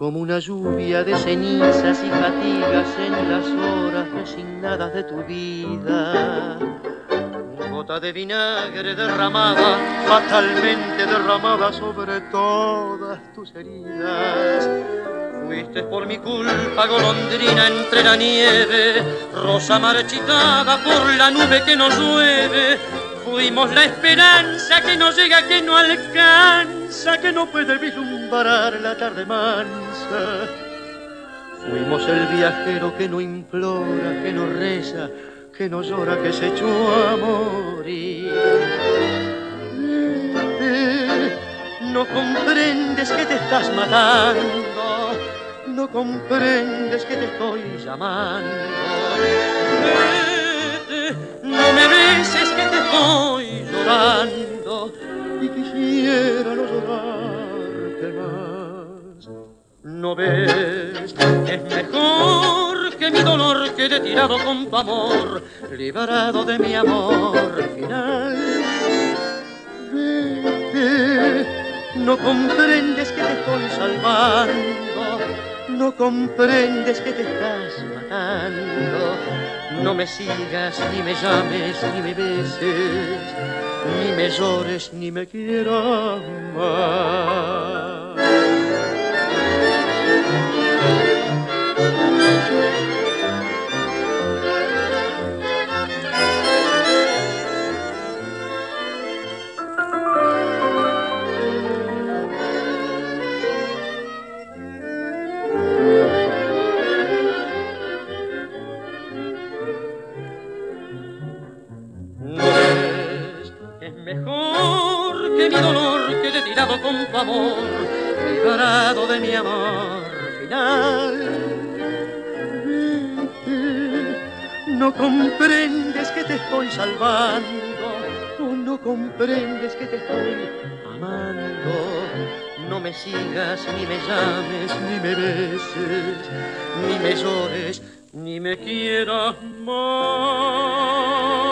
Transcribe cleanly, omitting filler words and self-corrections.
como una lluvia de cenizas y fatigas en las horas resignadas de tu vida. Gota de vinagre derramada, fatalmente derramada sobre todas tus heridas. Fuiste por mi culpa golondrina entre la nieve, rosa marchitada por la nube que nos llueve. Fuimos la esperanza que no llega, que no alcanza, que no puede vislumbrar la tarde mansa. Fuimos el viajero que no implora, que no reza, que no llora, que se echó a morir. No comprendes que te estás matando, no comprendes que te estoy llamando. No me beses que te estoy llorando y quisiera no llorarte más. No ves, es mejor que mi dolor quede tirado con tu amor, librado de mi amor final. Vete, no comprendes que te estoy salvando, no comprendes que te estás matando. No me sigas, ni me llames, ni me beses, ni me llores, ni me quieras más. Mejor que mi dolor quede tirado con tu amor, librado de mi amor final. No comprendes que te estoy salvando, no comprendes que te estoy amando. No me sigas, ni me llames, ni me beses, ni me llores, ni me quieras más.